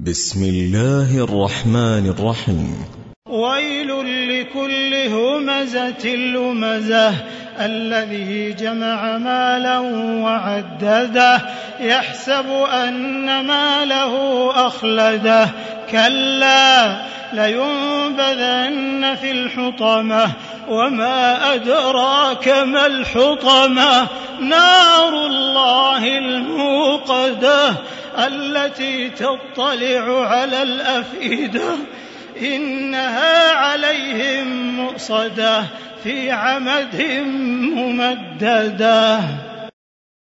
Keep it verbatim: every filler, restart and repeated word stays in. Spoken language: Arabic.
بسم الله الرحمن الرحيم. ويل لكل همزة لمزة الذي جمع مالا وعدده يحسب أن ماله أخلده كلا لينبذن في الحطمة وما أدراك ما الحطمة نار الله الموقدة التي تطلع على الأفئدة إنها عليهم مؤصدة في عمد ممددة.